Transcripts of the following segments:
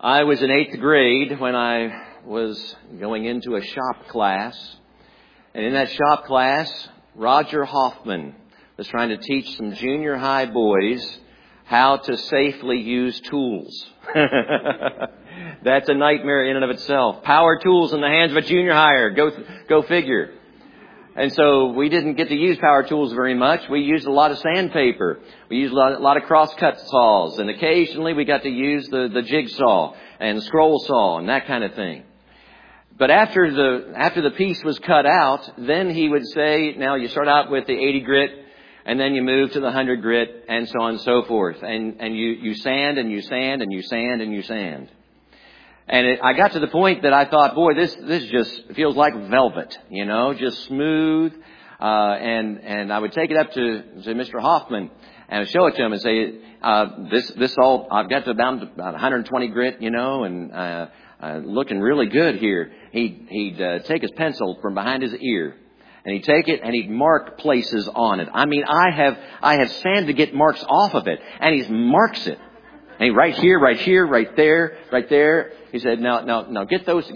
I was in 8th grade when I was going into a shop class. And in that shop class, Roger Hoffman was trying to teach some junior high boys how to safely use tools. That's a nightmare in and of itself. Power tools in the hands of a junior higher. Go figure. And so we didn't get to use power tools very much. We used a lot of sandpaper. We used a lot of crosscut saws. And occasionally we got to use the jigsaw and the scroll saw and that kind of thing. But after the piece was cut out, then he would say, now you start out with the 80 grit and then you move to the 100 grit and so on and so forth. And you sand and you sand and you sand and you sand. And I got to the point that I thought, boy, this just feels like velvet, just smooth. And I would take it up to Mr. Hoffman and show it to him and say, this all, I've got to about 120 grit, and looking really good here. He'd take his pencil from behind his ear and he'd take it and he'd mark places on it. I mean, I have sand to get marks off of it, and he marks it. And right here, right there. He said, "Now, get those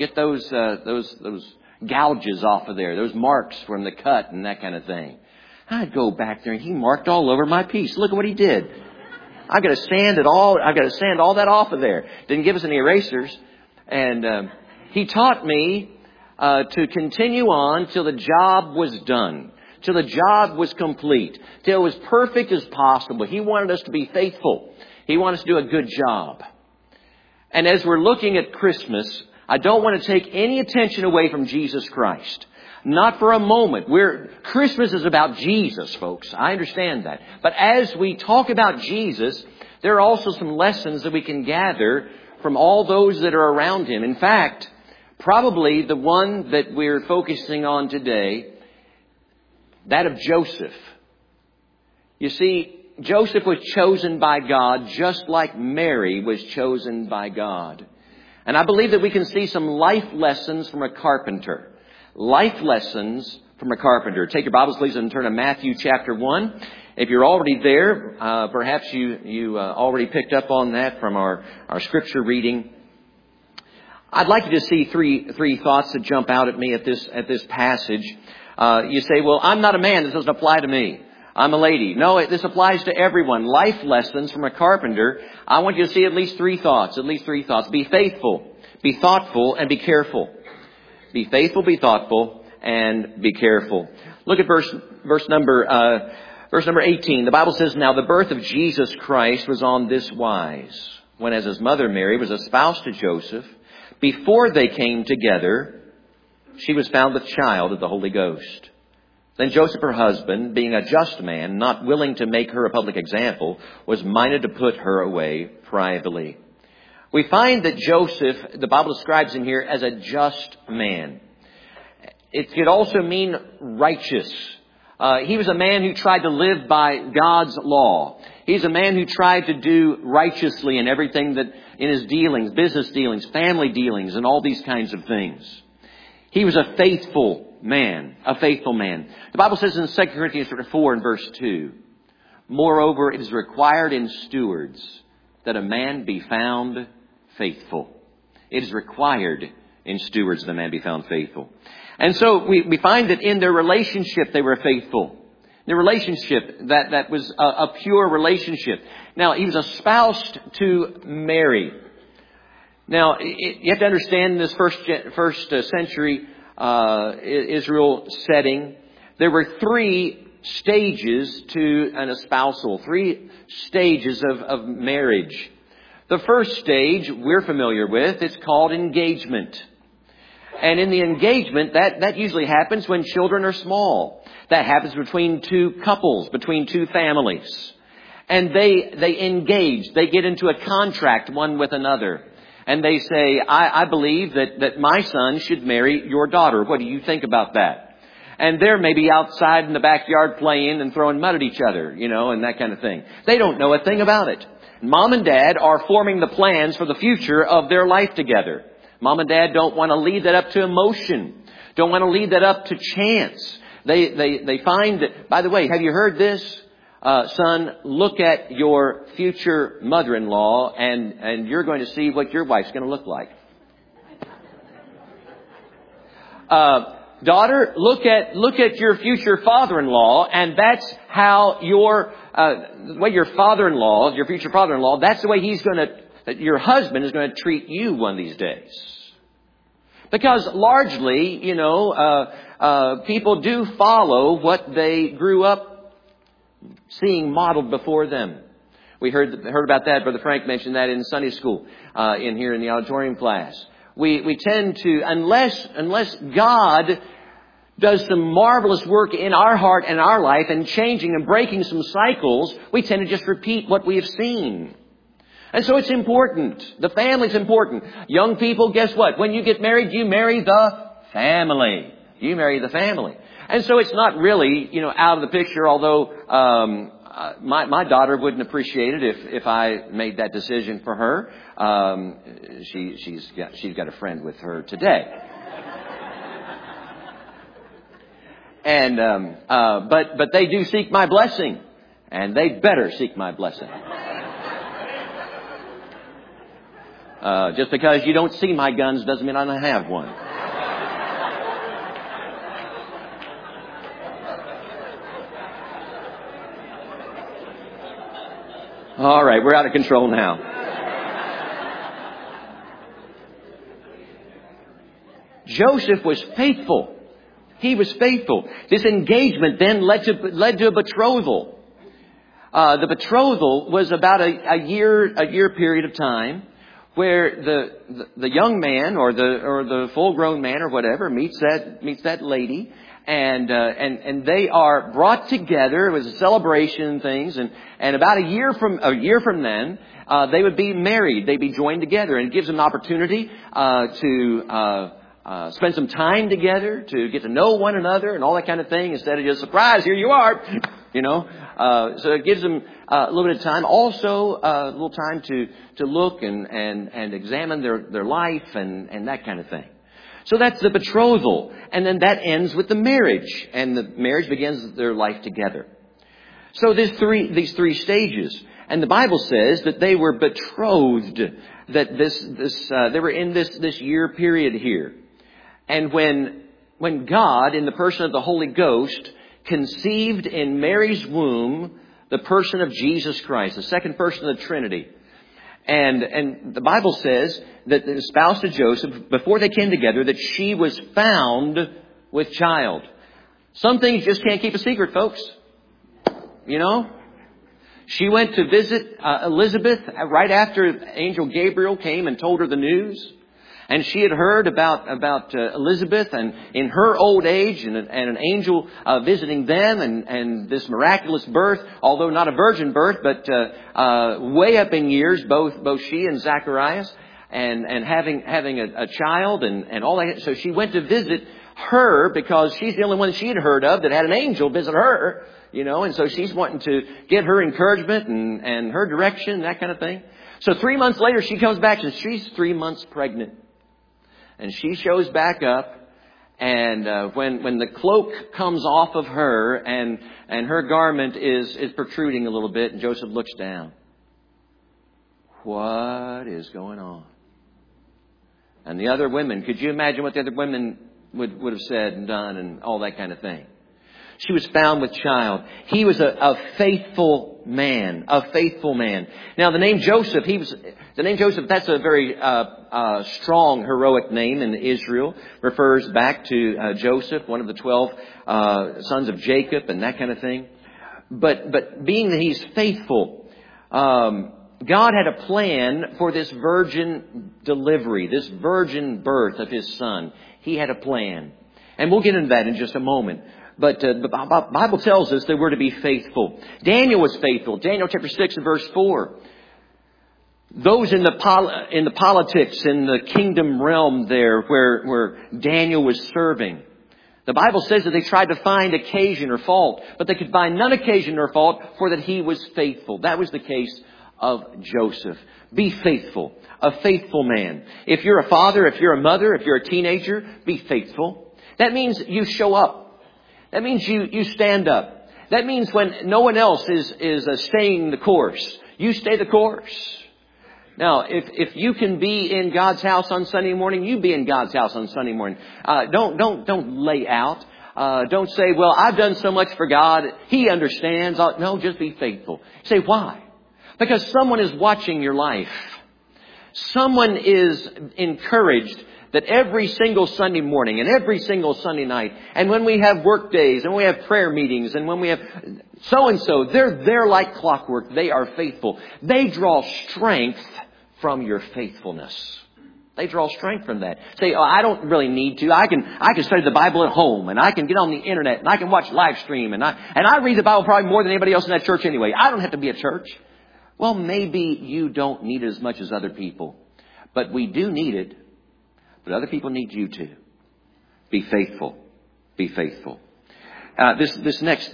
gouges off of there, those marks from the cut and that kind of thing." I'd go back there and he marked all over my piece. Look at what he did. I've got to sand all that off of there. Didn't give us any erasers, and he taught me to continue on till the job was done, till the job was complete, till it was perfect as possible. He wanted us to be faithful. He wanted us to do a good job. And as we're looking at Christmas, I don't want to take any attention away from Jesus Christ. Not for a moment. Christmas is about Jesus, folks. I understand that. But as we talk about Jesus, there are also some lessons that we can gather from all those that are around Him. In fact, probably the one that we're focusing on today, that of Joseph. You see, Joseph was chosen by God just like Mary was chosen by God. And I believe that we can see some life lessons from a carpenter. Life lessons from a carpenter. Take your Bibles, please, and turn to Matthew chapter 1. If you're already there, perhaps you already picked up on that from our scripture reading. I'd like you to see three thoughts that jump out at me at this passage. You say, well, I'm not a man. This doesn't apply to me. I'm a lady. No, this applies to everyone. Life lessons from a carpenter. I want you to see at least three thoughts. Be faithful, be thoughtful, and be careful. Be faithful, be thoughtful, and be careful. Look at verse number 18. The Bible says, "Now the birth of Jesus Christ was on this wise, when as his mother Mary was espoused to Joseph, before they came together, she was found with child of the Holy Ghost. Then Joseph, her husband, being a just man, not willing to make her a public example, was minded to put her away privately." We find that Joseph, the Bible describes him here as a just man. It could also mean righteous. He was a man who tried to live by God's law. He's a man who tried to do righteously in everything that in his dealings, business dealings, family dealings, and all these kinds of things. He was a faithful man. The Bible says in 2 Corinthians 4 and verse 2, "Moreover, it is required in stewards that a man be found faithful." It is required in stewards that a man be found faithful. And so we find that in their relationship they were faithful. Their relationship, that was a pure relationship. Now, he was espoused to Mary. Now, you have to understand this first century Israel setting, there were three stages to an espousal, three stages of marriage. The first stage we're familiar with, it's called engagement. And in the engagement, that usually happens when children are small. That happens between two couples, between two families. And they engage, they get into a contract one with another. And they say, I believe that my son should marry your daughter. What do you think about that? And they're maybe outside in the backyard playing and throwing mud at each other, and that kind of thing. They don't know a thing about it. Mom and Dad are forming the plans for the future of their life together. Mom and Dad don't want to leave that up to emotion. Don't want to leave that up to chance. They find that, by the way, have you heard this? son, look at your future mother-in-law and you're going to see what your wife's going to look like. Daughter, look at your future father-in-law, and that's how your father-in-law, your future father-in-law, that's the way your husband is going to treat you one of these days. Because largely, people do follow what they grew up seeing modeled before them. We heard about that. Brother Frank mentioned that in Sunday school, here in the auditorium class. We tend to, unless God does some marvelous work in our heart and our life and changing and breaking some cycles, we tend to just repeat what we have seen. And so it's important. The family's important. Young people, guess what? When you get married, you marry the family. You marry the family. And so it's not really, out of the picture, although my daughter wouldn't appreciate it if I made that decision for her. She's got a friend with her today. And but they do seek my blessing, and they better seek my blessing. Just because you don't see my guns doesn't mean I don't have one. All right, we're out of control now. Joseph was faithful. He was faithful. This engagement then led to a betrothal. The betrothal was about a year period of time, where the young man or the full grown man or whatever meets that lady, and they are brought together. It was a celebration and things, and about a year from then they would be married. They'd be joined together, and it gives them an opportunity to spend some time together, to get to know one another and all that kind of thing, instead of just, surprise, here you are, So it gives them a little bit of time. Also, a little time to look and examine their life and that kind of thing. So that's the betrothal. And then that ends with the marriage. And the marriage begins their life together. So these three stages. And the Bible says that they were betrothed, that they were in this year period here. And when God, in the person of the Holy Ghost, conceived in Mary's womb the person of Jesus Christ, the second person of the Trinity. And the Bible says that the spouse to Joseph, before they came together, that she was found with child. Some things you just can't keep a secret, folks. She went to visit Elizabeth right after Angel Gabriel came and told her the news. And she had heard about Elizabeth and in her old age and an angel visiting them and this miraculous birth, although not a virgin birth, but way up in years, both she and Zacharias, and having a child and all that. So she went to visit her because she's the only one she had heard of that had an angel visit her, and so she's wanting to get her encouragement and her direction, that kind of thing. So 3 months later, she comes back and she's 3 months pregnant. And she shows back up, and when the cloak comes off of her and her garment is protruding a little bit, and Joseph looks down. What is going on? And the other women, could you imagine what the other women would have said and done and all that kind of thing? She was found with child. He was a faithful man. A faithful man. Now the name Joseph, that's a very strong, heroic name in Israel. Refers back to Joseph, one of the 12 sons of Jacob and that kind of thing. But being that he's faithful, God had a plan for this virgin delivery, this virgin birth of his son. He had a plan. And we'll get into that in just a moment. But the Bible tells us that we're to be faithful. Daniel was faithful. Daniel chapter 6 and verse 4. Those in the politics, in the kingdom realm there where Daniel was serving, the Bible says that they tried to find occasion or fault, but they could find none occasion or fault, for that he was faithful. That was the case of Joseph. Be faithful. A faithful man. If you're a father, if you're a mother, if you're a teenager, be faithful. That means you show up. That means you stand up. That means when no one else is staying the course, you stay the course. Now, if you can be in God's house on Sunday morning, you be in God's house on Sunday morning. Don't lay out. Don't say, well, I've done so much for God. He understands. No, just be faithful. Say, why? Because someone is watching your life. Someone is encouraged that every single Sunday morning and every single Sunday night, and when we have work days and we have prayer meetings and when we have so-and-so, they're like clockwork. They are faithful. They draw strength from your faithfulness. They draw strength from that. Say, oh, I don't really need to. I can study the Bible at home, and I can get on the internet, and I can watch live stream, and I read the Bible probably more than anybody else in that church anyway. I don't have to be at church. Well, maybe you don't need it as much as other people, but we do need it. But other people need you too. Be faithful. Be faithful. This next,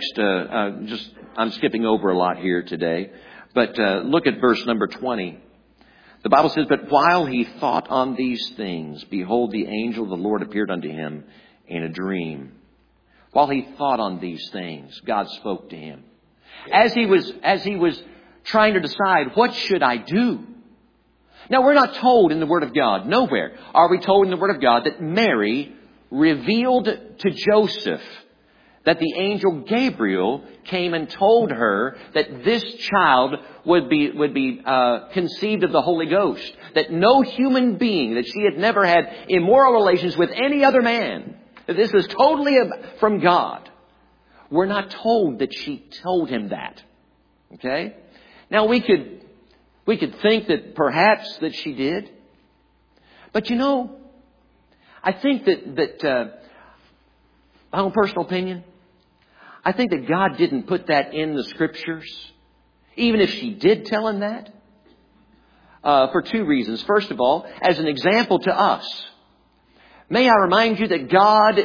I'm skipping over a lot here today, but look at verse number 20. The Bible says, but while he thought on these things, behold, the angel of the Lord appeared unto him in a dream. While he thought on these things, God spoke to him. As he was trying to decide, what should I do? Now, we're not told in the Word of God, nowhere are we told in the Word of God that Mary revealed to Joseph that the angel Gabriel came and told her that this child would be conceived of the Holy Ghost. That no human being, that she had never had immoral relations with any other man. That this was totally from God. We're not told that she told him that. Okay? Now we could think that perhaps that she did. But you know, I think that my own personal opinion, I think that God didn't put that in the Scriptures, even if she did tell him that, for two reasons. First of all, as an example to us. May I remind you that God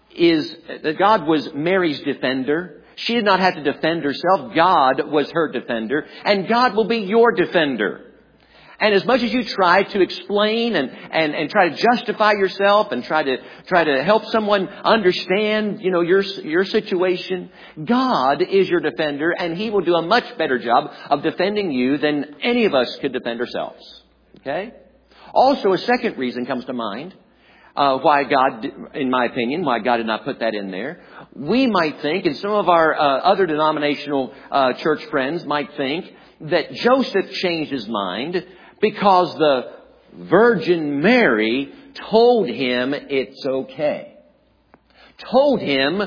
was Mary's defender. She did not have to defend herself. God was her defender. And God will be your defender. And as much as you try to explain and try to justify yourself and try to help someone understand, you know, your situation, God is your defender, and He will do a much better job of defending you than any of us could defend ourselves. Okay? Also, a second reason comes to mind. Why God, in my opinion, why God did not put that in there. We might think, and some of our other denominational church friends might think, that Joseph changed his mind because the Virgin Mary told him it's okay. Told him,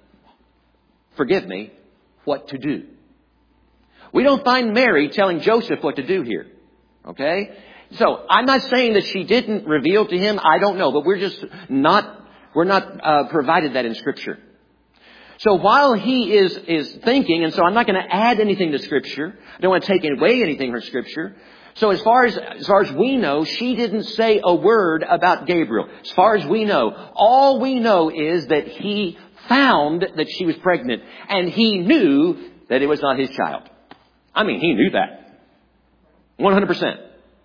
forgive me, what to do. We don't find Mary telling Joseph what to do here. Okay? So, I'm not saying that she didn't reveal to him. I don't know. But we're not provided that in Scripture. So while he is thinking, and so I'm not going to add anything to Scripture. I don't want to take away anything from Scripture. So as far as we know, she didn't say a word about Gabriel. As far as we know, all we know is that he found that she was pregnant, and he knew that it was not his child. I mean, he knew that. 100%.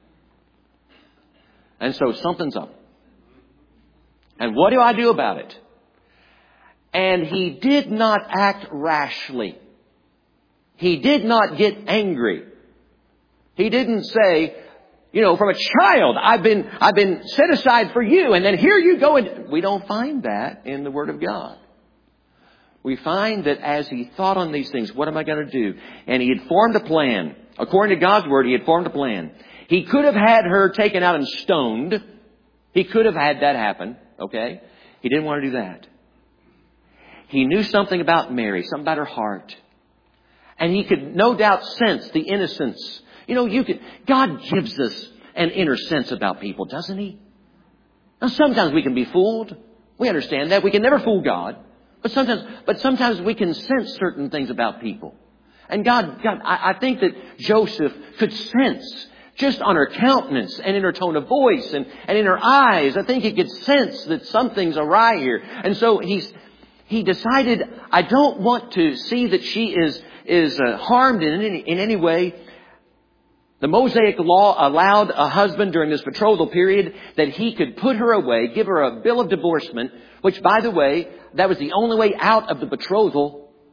And so something's up. And what do I do about it? And he did not act rashly. He did not get angry. He didn't say, you know, from a child, I've been set aside for you, and then here you go. And we don't find that in the Word of God. We find that as he thought on these things, what am I going to do? And he had formed a plan. According to God's Word, he had formed a plan. He could have had her taken out and stoned. He could have had that happen. Okay? He didn't want to do that. He knew something about Mary, something about her heart. And he could no doubt sense the innocence. You know, God gives us an inner sense about people, doesn't He? Now, sometimes we can be fooled. We understand that. We can never fool God. But sometimes we can sense certain things about people. And God, I think that Joseph could sense, just on her countenance and in her tone of voice and in her eyes, I think he could sense that something's awry here. And so he decided, I don't want to see that she is harmed in any way. The Mosaic law allowed a husband during this betrothal period that he could put her away, give her a bill of divorcement, which, by the way, that was the only way out of the betrothal.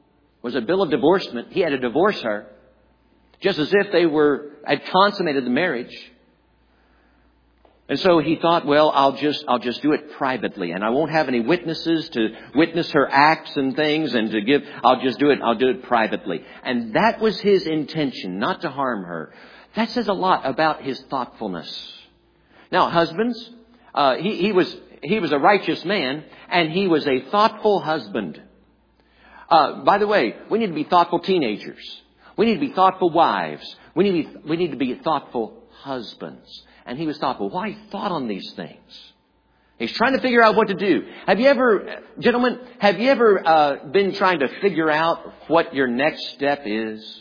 was a bill of divorcement. He had to divorce her, just as if they had consummated the marriage. And so he thought, well, I'll just do it privately, and I won't have any witnesses to witness her acts and things, and I'll do it privately. And that was his intention, not to harm her. That says a lot about his thoughtfulness. Now, husbands, he was a righteous man, and he was a thoughtful husband. By the way, we need to be thoughtful teenagers. We need to be thoughtful wives. We need to be thoughtful husbands. And he was thoughtful. Why? He thought on these things. He's trying to figure out what to do. Gentlemen, have you ever been trying to figure out what your next step is?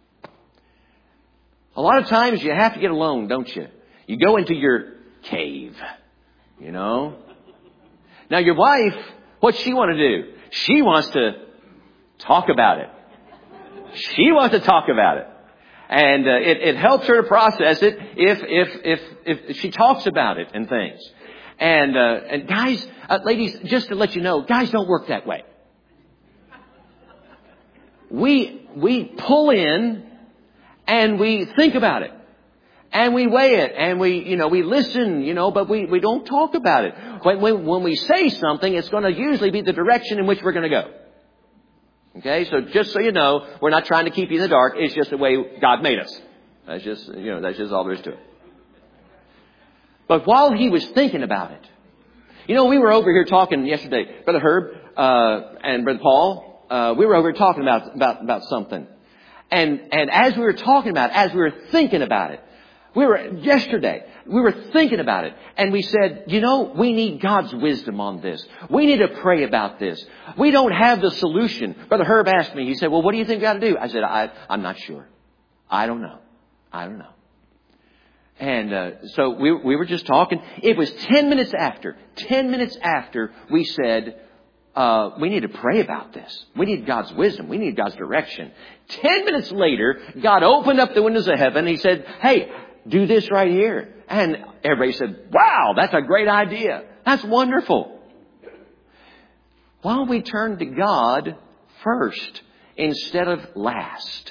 A lot of times you have to get alone, don't you? You go into your cave, you know. Now your wife, what's she want to do? She wants to talk about it. She wants to talk about it. And it helps her to process it if she talks about it and things. And guys, ladies, just to let you know, guys don't work that way. We pull in and we think about it. And we weigh it, and we listen, but we don't talk about it. When we say something, it's going to usually be the direction in which we're going to go. Okay, so just so you know, we're not trying to keep you in the dark. It's just the way God made us. That's just all there is to it. But while he was thinking about it, we were over here talking yesterday, Brother Herb and Brother Paul. We were over here talking about something, and as we were talking about it, as we were thinking about it, we were thinking about it, and we said, we need God's wisdom on this. We need to pray about this. We don't have the solution. Brother Herb asked me, he said, well, what do you think we got to do? I said, I'm not sure. I don't know. And so we were just talking. It was 10 minutes after we said, we need to pray about this. We need God's wisdom. We need God's direction. 10 minutes later, God opened up the windows of heaven. He said, hey, do this right here. And everybody said, wow, that's a great idea. That's wonderful. Why don't we turn to God first instead of last?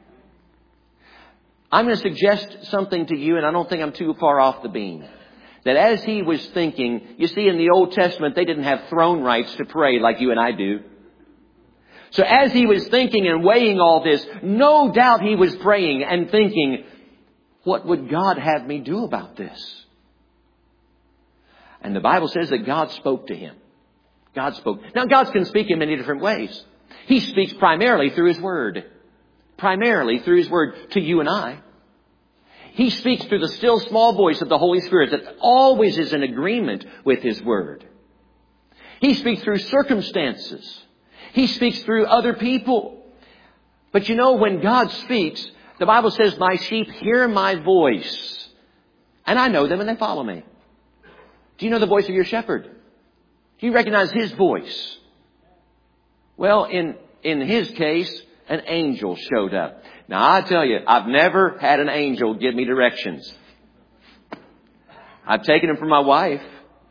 I'm going to suggest something to you, and I don't think I'm too far off the beam. That as he was thinking, you see, in the Old Testament, they didn't have throne rights to pray like you and I do. So as he was thinking and weighing all this, no doubt he was praying and thinking, what would God have me do about this? And the Bible says that God spoke to him. God spoke. Now, God can speak in many different ways. He speaks primarily through His Word. Primarily through His Word to you and I. He speaks through the still small voice of the Holy Spirit that always is in agreement with His Word. He speaks through circumstances. He speaks through other people. But when God speaks, the Bible says, my sheep hear my voice, and I know them and they follow me. Do you know the voice of your shepherd? Do you recognize his voice? Well, in his case, an angel showed up. Now, I tell you, I've never had an angel give me directions. I've taken them from my wife.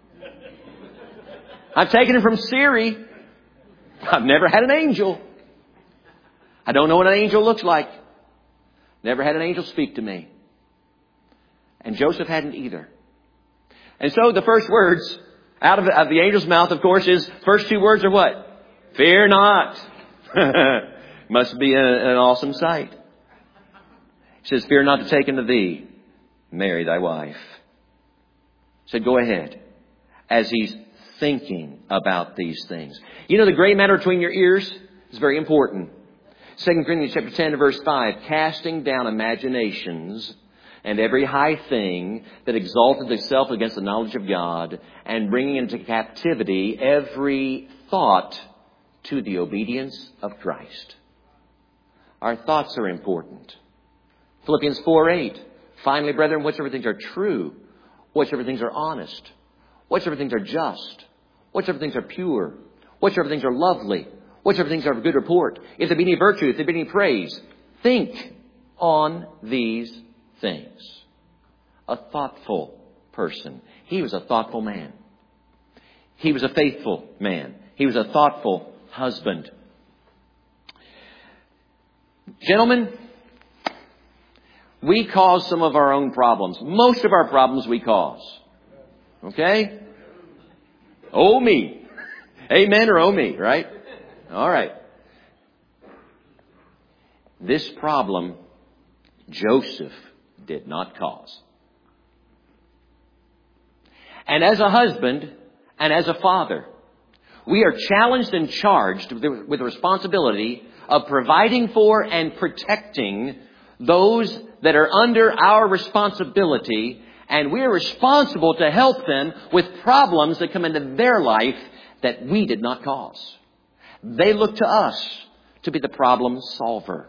I've taken them from Siri. I've never had an angel. I don't know what an angel looks like. Never had an angel speak to me. And Joseph hadn't either. And so the first words out of the angel's mouth, of course, first two words are what? Fear not. Must be an awesome sight. He says, fear not to take unto thee Mary thy wife. He said, go ahead. As he's thinking about these things. The gray matter between your ears is very important. 2 Corinthians chapter 10 verse 5, casting down imaginations and every high thing that exalted itself against the knowledge of God, and bringing into captivity every thought to the obedience of Christ. Our thoughts are important. Philippians 4:8, finally, brethren, whatsoever things are true, whatsoever things are honest, whatsoever things are just, whatsoever things are pure, whatsoever things are lovely, whatsoever things are of good report, if there be any virtue, if there be any praise, think on these things. A thoughtful person. He was a thoughtful man. He was a faithful man. He was a thoughtful husband. Gentlemen, we cause some of our own problems. Most of our problems we cause. Okay? Oh me. Amen or oh me, right? All right. This problem, Joseph did not cause. And as a husband and as a father, we are challenged and charged with the responsibility of providing for and protecting those that are under our responsibility, and we are responsible to help them with problems that come into their life that we did not cause. They look to us to be the problem solver.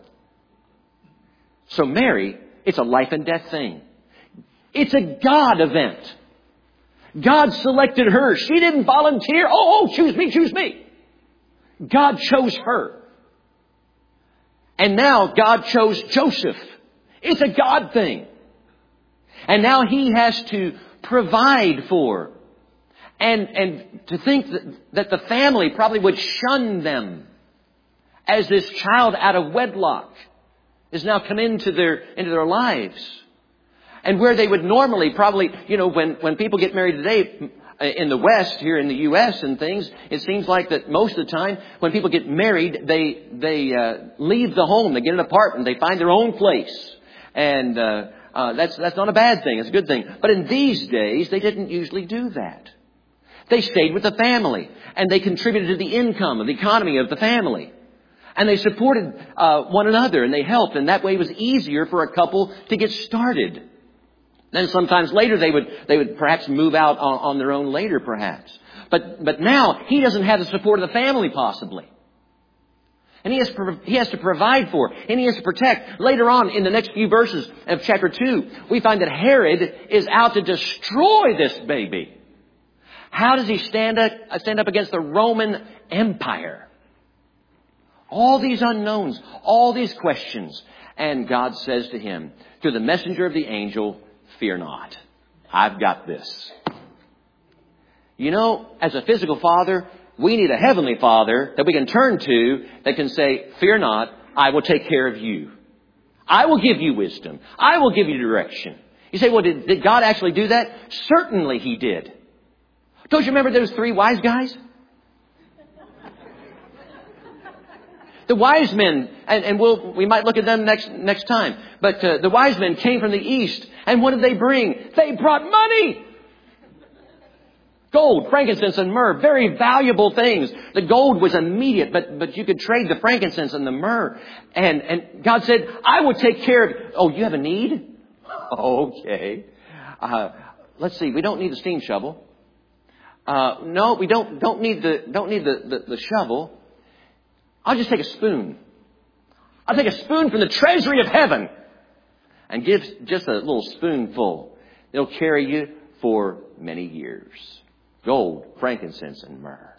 So Mary, it's a life and death thing. It's a God event. God selected her. She didn't volunteer. Oh, choose me, choose me. God chose her. And now God chose Joseph. It's a God thing. And now He has to provide for. And to think that the family probably would shun them as this child out of wedlock has now come into their lives. And where they would normally probably, when people get married today in the West, here in the U.S. and things, it seems like that most of the time when people get married, they leave the home, they get an apartment, they find their own place. And that's not a bad thing, it's a good thing. But in these days, they didn't usually do that. They stayed with the family and they contributed to the income of the economy of the family. And they supported one another and they helped. And that way it was easier for a couple to get started. Then sometimes later they would perhaps move out on their own later perhaps. But now he doesn't have the support of the family possibly. And he has to provide for, and he has to protect. Later on in the next few verses of chapter 2, we find that Herod is out to destroy this baby. How does he stand up against the Roman Empire? All these unknowns, all these questions. And God says to him, through the messenger of the angel, fear not. I've got this. As a physical father, we need a heavenly Father that we can turn to that can say, fear not, I will take care of you. I will give you wisdom. I will give you direction. You say, well, did God actually do that? Certainly He did. Don't you remember those 3 wise guys? The wise men, and we might look at them next time, but the wise men came from the east, and what did they bring? They brought money! Gold, frankincense, and myrrh, very valuable things. The gold was immediate, but you could trade the frankincense and the myrrh. And God said, I will take care of it. Oh, you have a need? Okay. Let's see, we don't need the steam shovel. No, we don't need the shovel. I'll just take a spoon. I'll take a spoon from the treasury of heaven and give just a little spoonful. It'll carry you for many years. Gold, frankincense, and myrrh.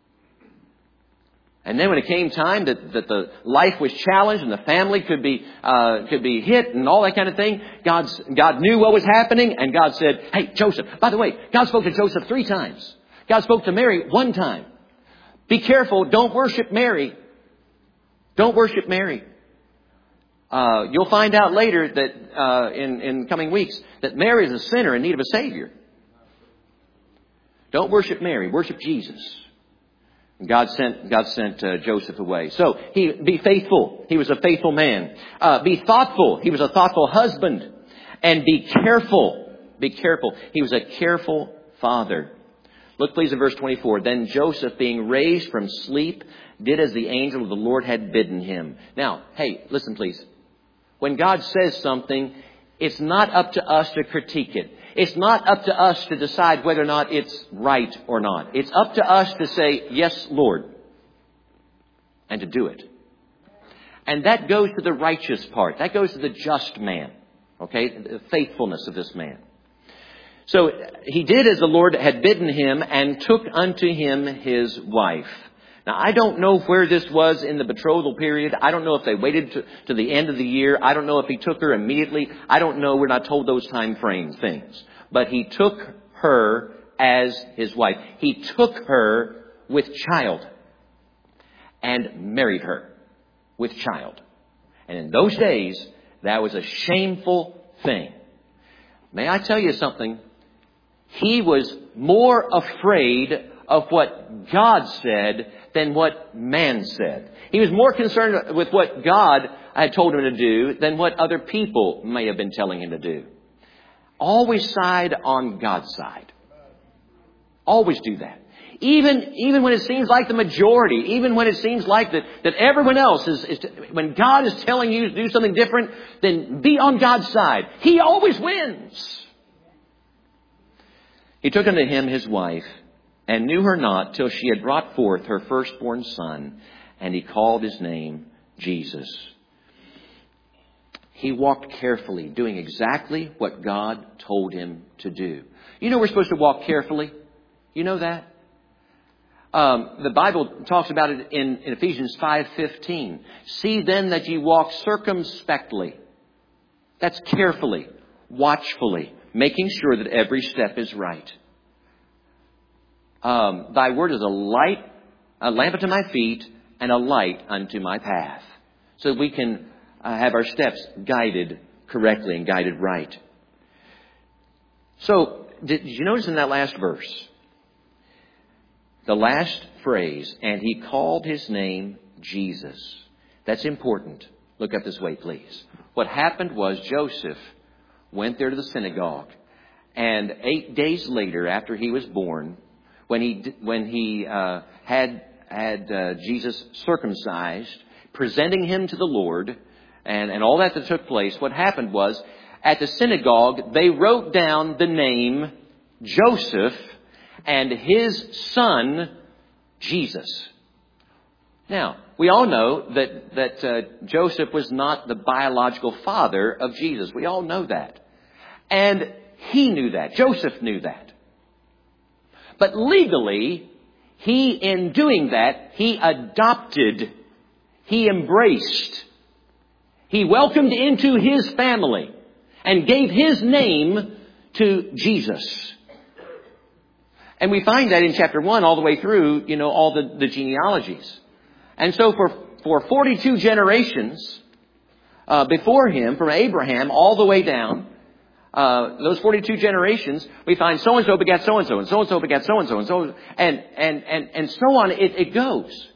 And then when it came time that the life was challenged and the family could be hit and all that kind of thing, God knew what was happening, and God said, hey, Joseph. By the way, God spoke to Joseph 3 times. God spoke to Mary 1 time. Be careful, don't worship Mary. Don't worship Mary. You'll find out later that in coming weeks that Mary is a sinner in need of a Savior. Don't worship Mary. Worship Jesus. And God sent Joseph away. So be faithful. He was a faithful man. Be thoughtful. He was a thoughtful husband. And be careful. Be careful. He was a careful father. Look please at verse 24. Then Joseph, being raised from sleep, did as the angel of the Lord had bidden him. Now, hey, listen please. When God says something, it's not up to us to critique it. It's not up to us to decide whether or not it's right or not. It's up to us to say, yes, Lord, and to do it. And that goes to the righteous part. That goes to the just man. Okay, the faithfulness of this man. So he did as the Lord had bidden him and took unto him his wife. Now, I don't know where this was in the betrothal period. I don't know if they waited to the end of the year. I don't know if he took her immediately. I don't know. We're not told those time frame things. But he took her as his wife. He took her with child and married her with child. And in those days, that was a shameful thing. May I tell you something? He was more afraid of what God said than what man said. He was more concerned with what God had told him to do than what other people may have been telling him to do. Always side on God's side. Always do that. Even when it seems like the majority, even when it seems like that everyone else when God is telling you to do something different, then be on God's side. He always wins. He took unto him his wife, and knew her not till she had brought forth her firstborn son, and he called his name Jesus. He walked carefully, doing exactly what God told him to do. You know we're supposed to walk carefully? You know that? The Bible talks about it in Ephesians 5:15. See then that ye walk circumspectly. That's carefully, watchfully, making sure that every step is right. Thy word is a lamp unto my feet, and a light unto my path. So that we can have our steps guided correctly and guided right. So, did you notice in that last verse? The last phrase, and he called his name Jesus. That's important. Look up this way, please. What happened was Joseph went there to the synagogue, and 8 days later, after he was born, when he had Jesus circumcised, presenting him to the Lord, and all that took place, what happened was, at the synagogue, they wrote down the name Joseph and his son, Jesus. Now, we all know that Joseph was not the biological father of Jesus. We all know that. And he knew that. Joseph knew that. But legally, in doing that, he adopted, he embraced, he welcomed into his family and gave his name to Jesus. And we find that in chapter 1 all the way through, all the genealogies. And so for 42 generations before him, from Abraham all the way down, those 42 generations, we find so-and-so begat so-and-so, and so-and-so begat so-and-so, and so and so on it goes.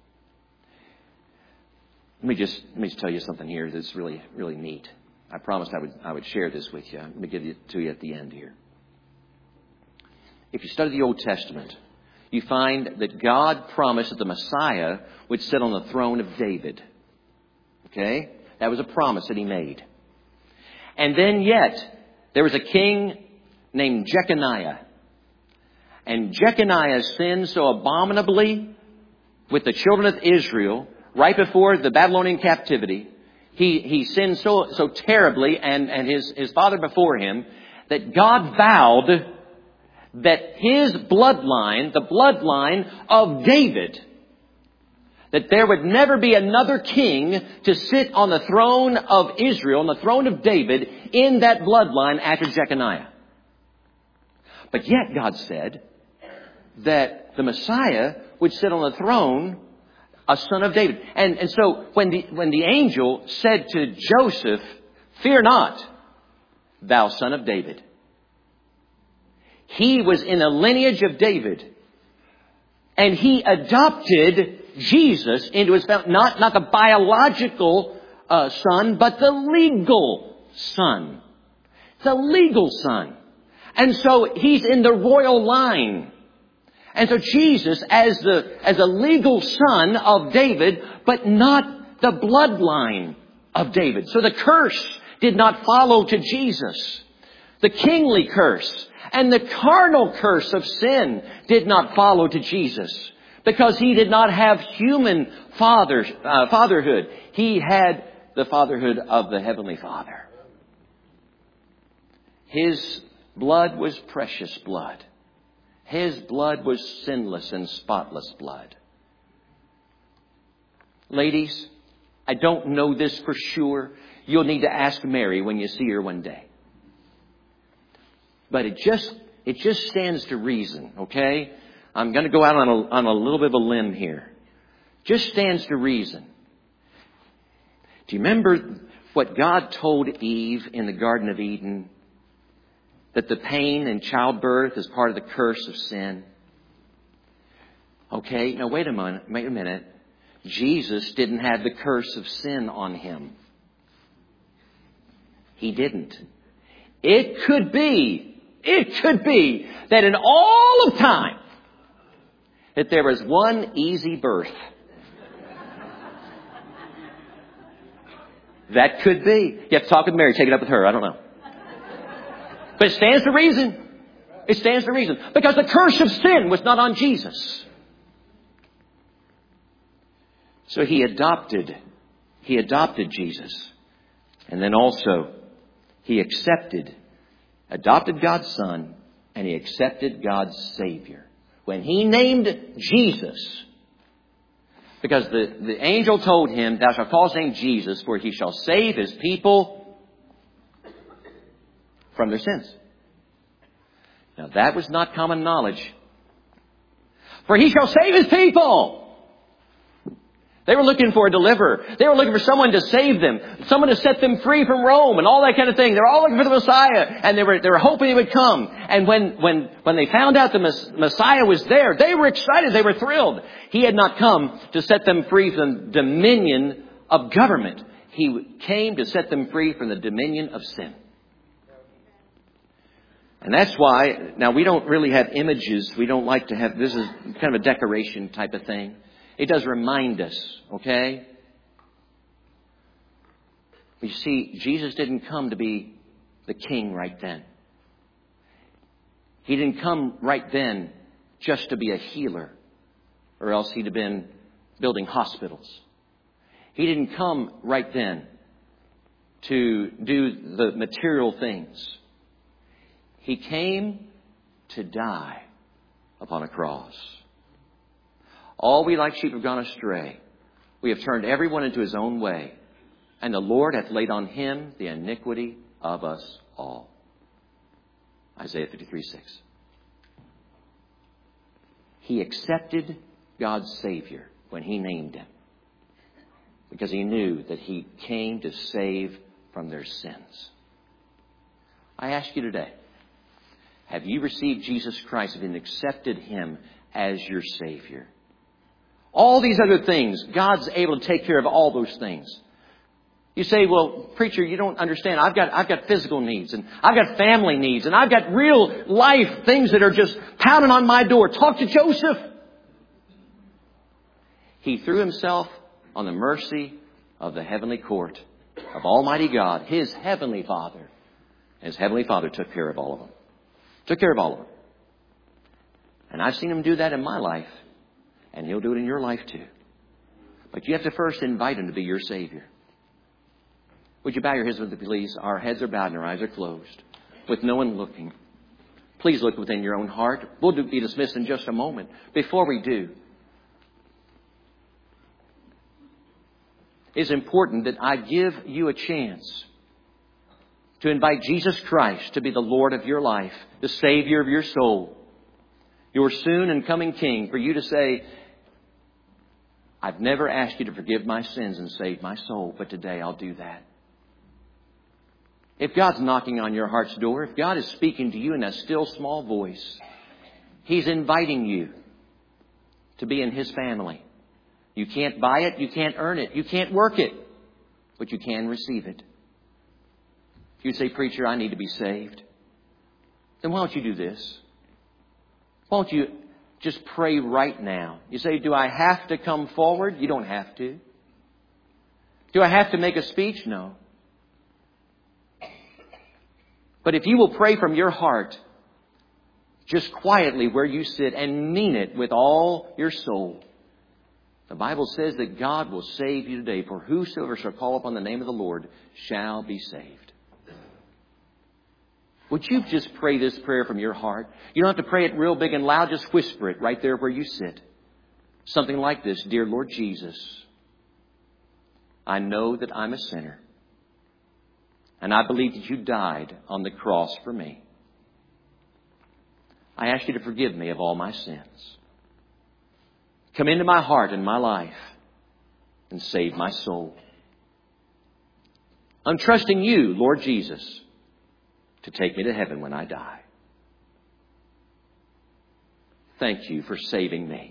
Let me just tell you something here that's really, really neat. I promised I would share this with you. Let me give it to you at the end here. If you study the Old Testament, you find that God promised that the Messiah would sit on the throne of David. Okay? That was a promise that he made. And then yet, there was a king named Jeconiah. And Jeconiah sinned so abominably with the children of Israel right before the Babylonian captivity. He sinned so terribly, and his father before him, that God vowed that his bloodline, the bloodline of David, that there would never be another king to sit on the throne of Israel, on the throne of David, in that bloodline after Jeconiah. But yet God said that the Messiah would sit on the throne, a son of David. And so when the angel said to Joseph, "Fear not, thou son of David," he was in the lineage of David. And he adopted Jesus into his family. Not the biological son, but the legal son. The legal son. And so he's in the royal line. And so Jesus, as a legal son of David, but not the bloodline of David. So the curse did not follow to Jesus. The kingly curse and the carnal curse of sin did not follow to Jesus, because he did not have human fatherhood. He had the fatherhood of the Heavenly Father. His blood was precious blood. His blood was sinless and spotless blood. Ladies, I don't know this for sure. You'll need to ask Mary when you see her one day. But it just stands to reason, okay? I'm going to go out on a little bit of a limb here. Just stands to reason. Do you remember what God told Eve in the Garden of Eden? That the pain in childbirth is part of the curse of sin. Okay, now wait a minute. Jesus didn't have the curse of sin on him. He didn't. It could be that in all of time, that there was one easy birth. That could be. You have to talk with Mary, take it up with her, I don't know. But it stands to reason. It stands to reason. Because the curse of sin was not on Jesus. So He adopted Jesus. And then also, He adopted God's Son, and He accepted God's Savior. When He named Jesus, because the angel told him, thou shalt call his name Jesus, for He shall save His people from their sins. Now that was not common knowledge. For He shall save His people. They were looking for a deliverer. They were looking for someone to save them. Someone to set them free from Rome and all that kind of thing. They were all looking for the Messiah. And they were hoping He would come. And when they found out the Messiah was there, they were excited. They were thrilled. He had not come to set them free from the dominion of government. He came to set them free from the dominion of sin. And that's why, now we don't really have images. We don't like to have, this is kind of a decoration type of thing. It does remind us, okay? But you see, Jesus didn't come to be the king right then. He didn't come right then just to be a healer, or else He'd have been building hospitals. He didn't come right then to do the material things. He came to die upon a cross. All we like sheep have gone astray. We have turned everyone into his own way. And the Lord hath laid on Him the iniquity of us all. Isaiah 53:6. He accepted God's Savior when He named Him. Because He knew that He came to save from their sins. I ask you today, have you received Jesus Christ and accepted Him as your Savior? All these other things, God's able to take care of all those things. You say, well, preacher, you don't understand. I've got physical needs, and I've got family needs, and I've got real life things that are just pounding on my door. Talk to Joseph. He threw himself on the mercy of the heavenly court of Almighty God, His Heavenly Father. His Heavenly Father took care of all of them. Took care of all of them. And I've seen Him do that in my life. And He'll do it in your life too. But you have to first invite Him to be your Savior. Would you bow your heads with me, please? Our heads are bowed and our eyes are closed, with no one looking. Please look within your own heart. We'll be dismissed in just a moment. Before we do, it's important that I give you a chance to invite Jesus Christ to be the Lord of your life, the Savior of your soul, your soon and coming King, for you to say, I've never asked you to forgive my sins and save my soul, but today I'll do that. If God's knocking on your heart's door, if God is speaking to you in that still small voice, He's inviting you to be in His family. You can't buy it, you can't earn it, you can't work it, but you can receive it. If you say, preacher, I need to be saved, then why don't you do this? Why don't you just pray right now? You say, do I have to come forward? You don't have to. Do I have to make a speech? No. But if you will pray from your heart, just quietly where you sit and mean it with all your soul, the Bible says that God will save you today. For whosoever shall call upon the name of the Lord shall be saved. Would you just pray this prayer from your heart? You don't have to pray it real big and loud. Just whisper it right there where you sit. Something like this. Dear Lord Jesus, I know that I'm a sinner. And I believe that You died on the cross for me. I ask You to forgive me of all my sins. Come into my heart and my life and save my soul. I'm trusting you, Lord Jesus, to take me to heaven when I die. Thank you for saving me.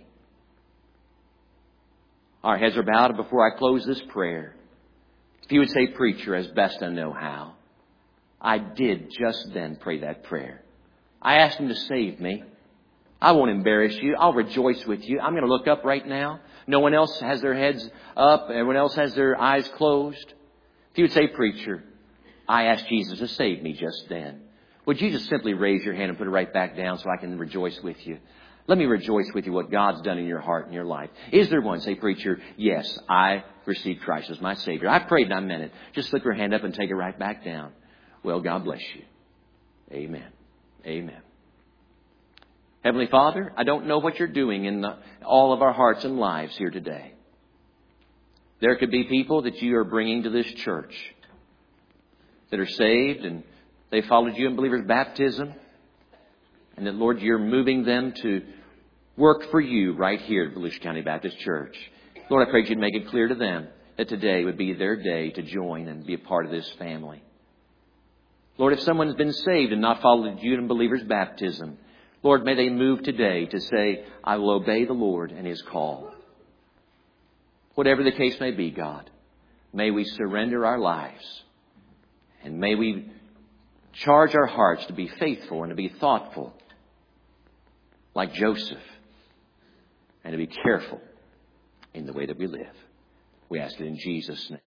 Our heads are bowed. Before I close this prayer, if you would say, preacher, as best I know how, I did just then pray that prayer. I asked Him to save me. I won't embarrass you. I'll rejoice with you. I'm going to look up right now. No one else has their heads up. Everyone else has their eyes closed. If you would say, preacher, I asked Jesus to save me just then. Would you just simply raise your hand and put it right back down so I can rejoice with you? Let me rejoice with you what God's done in your heart and your life. Is there one? Say, preacher, yes, I received Christ as my Savior. I prayed and I meant it. Just slip your hand up and take it right back down. Well, God bless you. Amen. Amen. Heavenly Father, I don't know what you're doing in all of our hearts and lives here today. There could be people that you are bringing to this church that are saved and they followed you in believer's baptism. And that, Lord, you're moving them to work for you right here at Volusia County Baptist Church. Lord, I pray you'd make it clear to them that today would be their day to join and be a part of this family. Lord, if someone's been saved and not followed you in believer's baptism, Lord, may they move today to say, I will obey the Lord and His call. Whatever the case may be, God, may we surrender our lives and may we charge our hearts to be faithful and to be thoughtful like Joseph and to be careful in the way that we live. We ask it in Jesus' name.